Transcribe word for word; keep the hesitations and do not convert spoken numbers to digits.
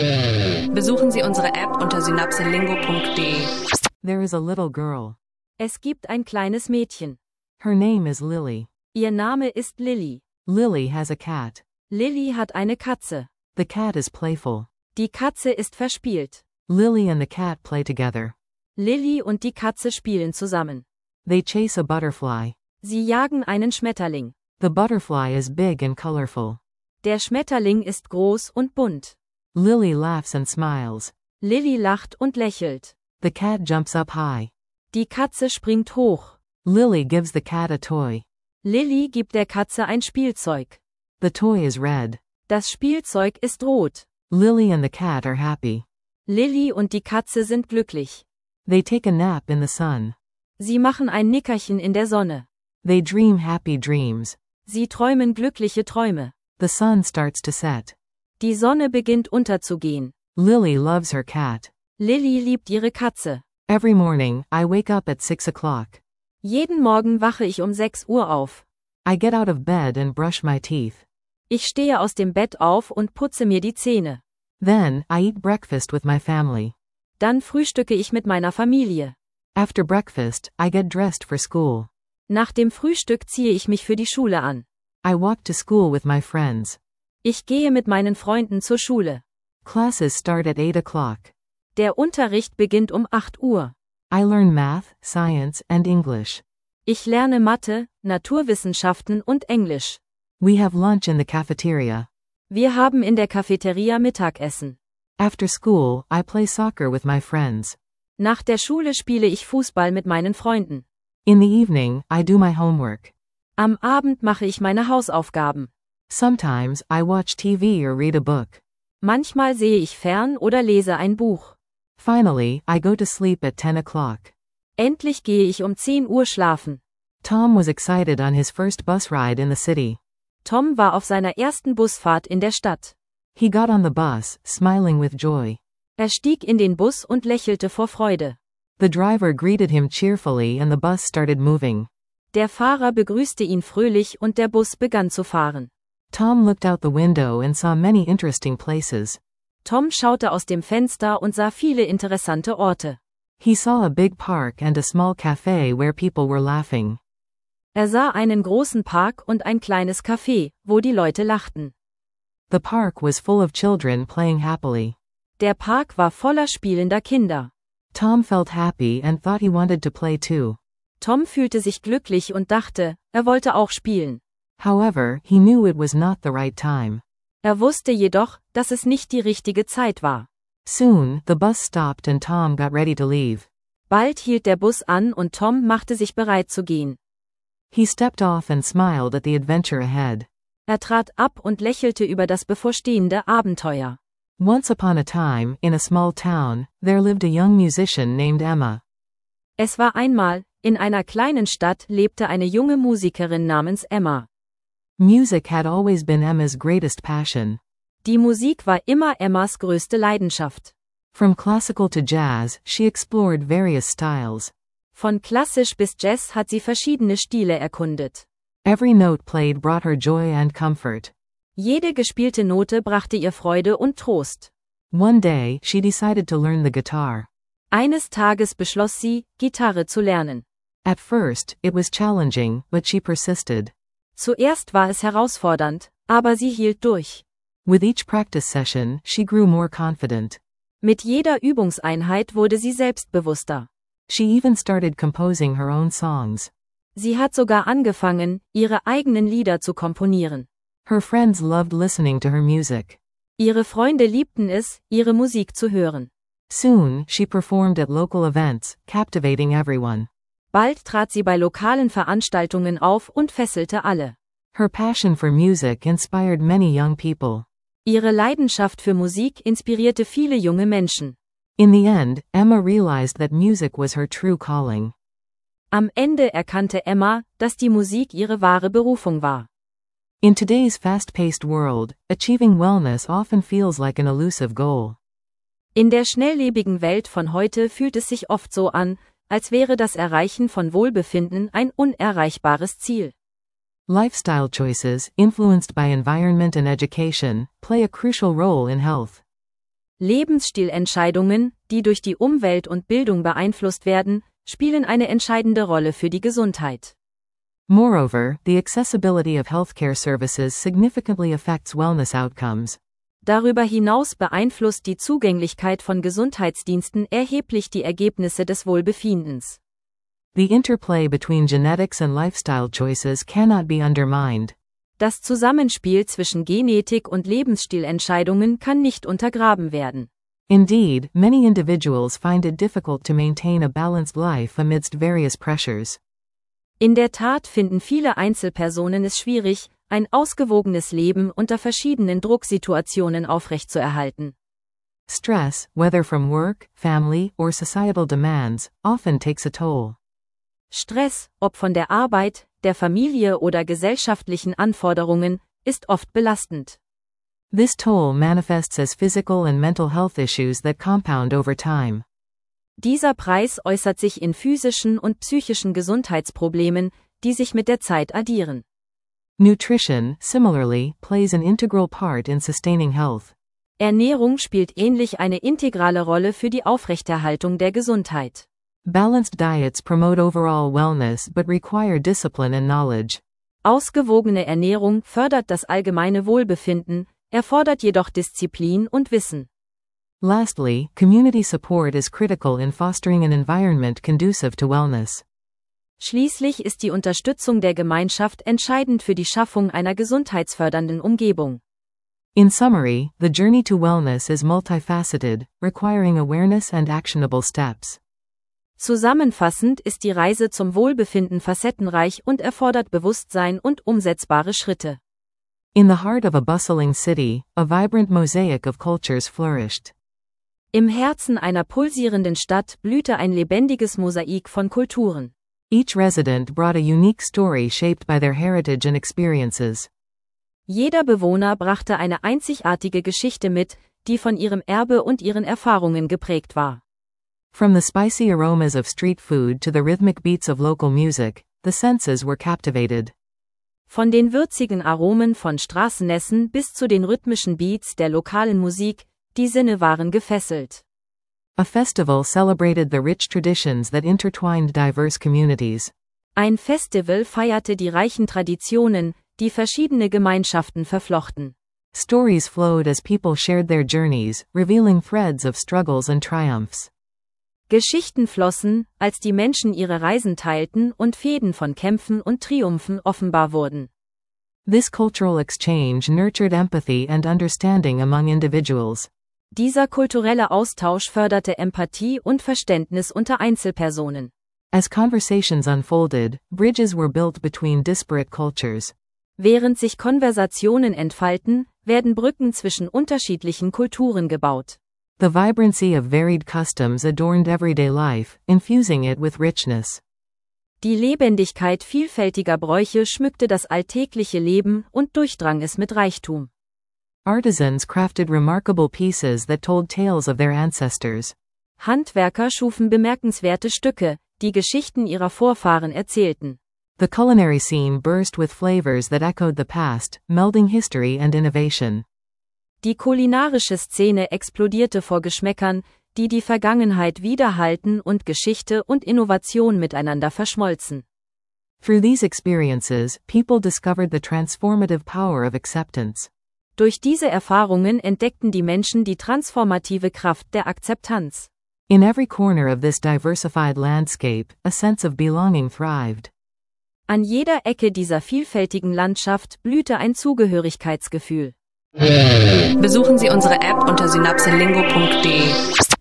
Besuchen Sie unsere App unter synapselingo punkt de. There is a little girl. Es gibt ein kleines Mädchen. Her name is Lily. Ihr Name ist Lily. Lily has a cat. Lily hat eine Katze. The cat is playful. Die Katze ist verspielt. Lily and the cat play together. Lily und die Katze spielen zusammen. They chase a butterfly. Sie jagen einen Schmetterling. The butterfly is big and colorful. Der Schmetterling ist groß und bunt. Lily laughs and smiles. Lily lacht und lächelt. The cat jumps up high. Die Katze springt hoch. Lily gives the cat a toy. Lily gibt der Katze ein Spielzeug. The toy is red. Das Spielzeug ist rot. Lily and the cat are happy. Lily und die Katze sind glücklich. They take a nap in the sun. Sie machen ein Nickerchen in der Sonne. They dream happy dreams. Sie träumen glückliche Träume. The sun starts to set. Die Sonne beginnt unterzugehen. Lily loves her cat. Lily liebt ihre Katze. Every morning, I wake up at six o'clock. Jeden Morgen wache ich um sechs Uhr auf. I get out of bed and brush my teeth. Ich stehe aus dem Bett auf und putze mir die Zähne. Then, I eat breakfast with my family. Dann frühstücke ich mit meiner Familie. After breakfast, I get dressed for school. Nach dem Frühstück ziehe ich mich für die Schule an. I walk to school with my friends. Ich gehe mit meinen Freunden zur Schule. Classes start at eight o'clock. Der Unterricht beginnt um acht Uhr. I learn math, science, and English. Ich lerne Mathe, Naturwissenschaften und Englisch. We have lunch in the cafeteria. Wir haben in der Cafeteria Mittagessen. After school, I play soccer with my friends. Nach der Schule spiele ich Fußball mit meinen Freunden. In the evening, I do my homework. Am Abend mache ich meine Hausaufgaben. Sometimes, I watch T V or read a book. Manchmal sehe ich fern oder lese ein Buch. Finally, I go to sleep at ten o'clock. Endlich gehe ich um zehn Uhr schlafen. Tom was excited on his first bus ride in the city. Tom war auf seiner ersten Busfahrt in der Stadt. He got on the bus, smiling with joy. Er stieg in den Bus und lächelte vor Freude. The driver greeted him cheerfully and the bus started moving. Der Fahrer begrüßte ihn fröhlich und der Bus begann zu fahren. Tom looked out the window and saw many interesting places. Tom schaute aus dem Fenster und sah viele interessante Orte. He saw a big park and a small cafe where people were laughing. Er sah einen großen Park und ein kleines Café, wo die Leute lachten. The park was full of children playing happily. Der Park war voller spielender Kinder. Tom felt happy and thought he wanted to play too. Tom fühlte sich glücklich und dachte, er wollte auch spielen. However, he knew it was not the right time. Er wusste jedoch, dass es nicht die richtige Zeit war. Soon, the bus stopped and Tom got ready to leave. Bald hielt der Bus an und Tom machte sich bereit zu gehen. He stepped off and smiled at the adventure ahead. Er trat ab und lächelte über das bevorstehende Abenteuer. Once upon a time, in a small town, there lived a young musician named Emma. Es war einmal, in einer kleinen Stadt lebte eine junge Musikerin namens Emma. Music had always been Emma's greatest passion. Die Musik war immer Emmas größte Leidenschaft. From classical to jazz, she explored various styles. Von klassisch bis Jazz hat sie verschiedene Stile erkundet. Every note played brought her joy and comfort. Jede gespielte Note brachte ihr Freude und Trost. One day, she decided to learn the guitar. Eines Tages beschloss sie, Gitarre zu lernen. At first, it was challenging, but she persisted. Zuerst war es herausfordernd, aber sie hielt durch. With each practice session, she grew more confident. Mit jeder Übungseinheit wurde sie selbstbewusster. She even started composing her own songs. Sie hat sogar angefangen, ihre eigenen Lieder zu komponieren. Her friends loved listening to her music. Ihre Freunde liebten es, ihre Musik zu hören. Soon, she performed at local events, captivating everyone. Bald trat sie bei lokalen Veranstaltungen auf und fesselte alle. Her passion for music inspired many young people. Ihre Leidenschaft für Musik inspirierte viele junge Menschen. In the end, Emma realized that music was her true calling. Am Ende erkannte Emma, dass die Musik ihre wahre Berufung war. In today's fast-paced world, achieving wellness often feels like an elusive goal. In der schnelllebigen Welt von heute fühlt es sich oft so an, als wäre das Erreichen von Wohlbefinden ein unerreichbares Ziel. Lifestyle choices, influenced by environment and education, play a crucial role in health. Lebensstilentscheidungen, die durch die Umwelt und Bildung beeinflusst werden, spielen eine entscheidende Rolle für die Gesundheit. Moreover, the accessibility of healthcare services significantly affects wellness outcomes. Darüber hinaus beeinflusst die Zugänglichkeit von Gesundheitsdiensten erheblich die Ergebnisse des Wohlbefindens. The interplay between genetics and lifestyle choices cannot be undermined. Das Zusammenspiel zwischen Genetik und Lebensstilentscheidungen kann nicht untergraben werden. Indeed, many individuals find it difficult to maintain a balanced life amidst various pressures. In der Tat finden viele Einzelpersonen es schwierig, ein ausgewogenes Leben unter verschiedenen Drucksituationen aufrechtzuerhalten. Stress, whether from work, family, or societal demands, often takes a toll. Stress, ob von der Arbeit, der Familie oder gesellschaftlichen Anforderungen, ist oft belastend. This toll manifests as physical and mental health issues that compound over time. Dieser Preis äußert sich in physischen und psychischen Gesundheitsproblemen, die sich mit der Zeit addieren. Nutrition, similarly, plays an integral part in sustaining health. Ernährung spielt ähnlich eine integrale Rolle für die Aufrechterhaltung der Gesundheit. Balanced diets promote overall wellness but require discipline and knowledge. Ausgewogene Ernährung fördert das allgemeine Wohlbefinden, erfordert jedoch Disziplin und Wissen. Lastly, community support is critical in fostering an environment conducive to wellness. Schließlich ist die Unterstützung der Gemeinschaft entscheidend für die Schaffung einer gesundheitsfördernden Umgebung. In summary, the journey to wellness is multifaceted, requiring awareness and actionable steps. Zusammenfassend ist die Reise zum Wohlbefinden facettenreich und erfordert Bewusstsein und umsetzbare Schritte. In the heart of a bustling city, a vibrant mosaic of cultures flourished. Im Herzen einer pulsierenden Stadt blühte ein lebendiges Mosaik von Kulturen. Each resident brought a unique story shaped by their heritage and experiences. Jeder Bewohner brachte eine einzigartige Geschichte mit, die von ihrem Erbe und ihren Erfahrungen geprägt war. From the spicy aromas of street food to the rhythmic beats of local music, the senses were captivated. Von den würzigen Aromen von Straßenessen bis zu den rhythmischen Beats der lokalen Musik, die Sinne waren gefesselt. A festival celebrated the rich traditions that intertwined diverse communities. Ein Festival feierte die reichen Traditionen, die verschiedene Gemeinschaften verflochten. Stories flowed as people shared their journeys, revealing threads of struggles and triumphs. Geschichten flossen, als die Menschen ihre Reisen teilten und Fäden von Kämpfen und Triumphen offenbar wurden. This cultural exchange nurtured empathy and understanding among individuals. Dieser kulturelle Austausch förderte Empathie und Verständnis unter Einzelpersonen. As conversations unfolded, bridges were built between disparate cultures. Während sich Konversationen entfalten, werden Brücken zwischen unterschiedlichen Kulturen gebaut. The vibrancy of varied customs adorned everyday life, infusing it with richness. Die Lebendigkeit vielfältiger Bräuche schmückte das alltägliche Leben und durchdrang es mit Reichtum. Artisans crafted remarkable pieces that told tales of their ancestors. Handwerker schufen bemerkenswerte Stücke, die Geschichten ihrer Vorfahren erzählten. The culinary scene burst with flavors that echoed the past, melding history and innovation. Die kulinarische Szene explodierte vor Geschmäckern, die die Vergangenheit widerhallten und Geschichte und Innovation miteinander verschmolzen. Through these experiences, people discovered the transformative power of acceptance. Durch diese Erfahrungen entdeckten die Menschen die transformative Kraft der Akzeptanz. In every corner of this diversified landscape, a sense of belonging thrived. An jeder Ecke dieser vielfältigen Landschaft blühte ein Zugehörigkeitsgefühl. Besuchen Sie unsere App unter synapselingo punkt de.